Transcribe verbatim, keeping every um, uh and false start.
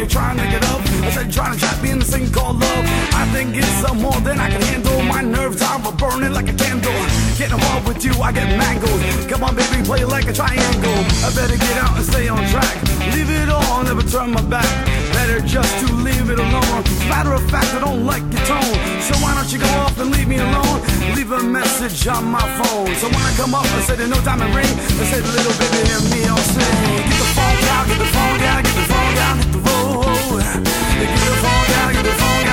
you're trying to get up. I said, trying to trap me in this thing called love. I think it's some more than I can handle. My nerves are burning like a candle. Getting involved with you, I get mangled. Come on, baby, play like a triangle. I better get out and stay on track. Leave it all, never turn my back. Better just to leave it alone. As a matter of fact, I don't like your tone. So why don't you go off and leave me alone? Leave a message on my phone. So when I come up, I said, no time and ring. I said, little baby, hear me, I'll sing. Get the phone down, get the phone down, get the phone down, hit the road. Get the phone down, get the phone down.